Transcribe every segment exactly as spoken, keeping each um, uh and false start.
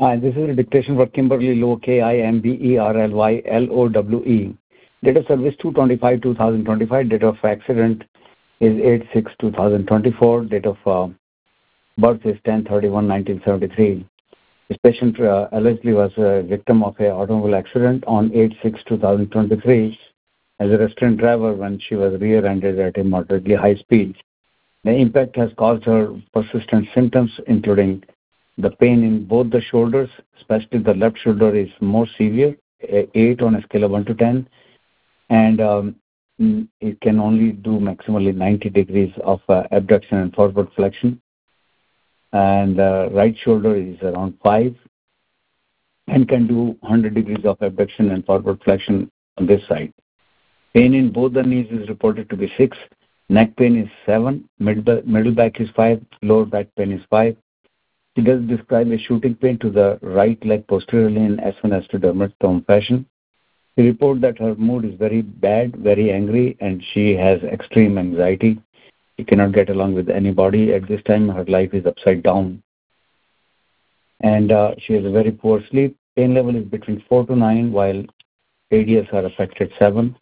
Uh, this is a dictation for Kimberly Lowe, K I M B E R L Y L O W E. Date of service two twenty-five two thousand twenty-five. Date of accident is eight six two thousand twenty-four. Date of uh, birth is ten thirty-one nineteen seventy-three. This patient uh, allegedly was a victim of an automobile accident on eight six two thousand twenty-three as a restrained driver when she was rear-ended at a moderately high speed. The impact has caused her persistent symptoms, including the pain in both the shoulders, especially the left shoulder is more severe, eight on a scale of one to ten, and um, it can only do maximally ninety degrees of uh, abduction and forward flexion. And the uh, right shoulder is around five and can do one hundred degrees of abduction and forward flexion on this side. Pain in both the knees is reported to be six. Neck pain is seven. Middle, middle back is five. Lower back pain is five. She does describe a shooting pain to the right leg posteriorly in S one S two dermatome fashion. She reports that her mood is very bad, very angry, and she has extreme anxiety. She cannot get along with anybody. At this time, her life is upside down. And uh, she has a very poor sleep. Pain level is between four to nine, while A D S are affected seven.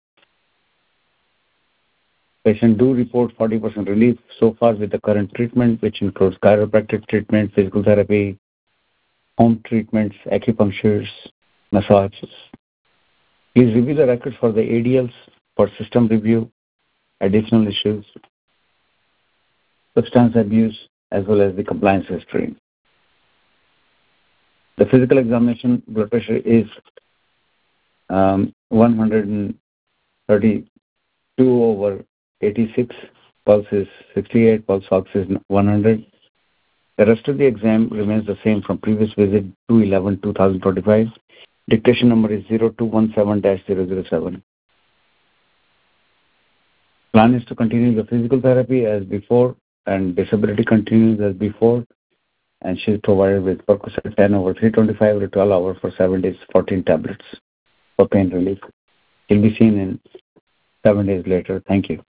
Patient do report forty percent relief so far with the current treatment, which includes chiropractic treatment, physical therapy, home treatments, acupunctures, massages. Please review the records for the A D Ls for system review, additional issues, substance abuse, as well as the compliance history. The physical examination blood pressure is um, one hundred thirty-two over eighty-six, pulse is sixty-eight, pulse ox is one hundred. The rest of the exam remains the same from previous visit two eleven two thousand twenty-five. Dictation number is zero two one seven dash zero zero seven. Plan is to continue the physical therapy as before, and disability continues as before, and she is provided with Percocet ten over three twenty-five every twelve hours for seven days, fourteen tablets for pain relief. She'll be seen in seven days later. Thank you.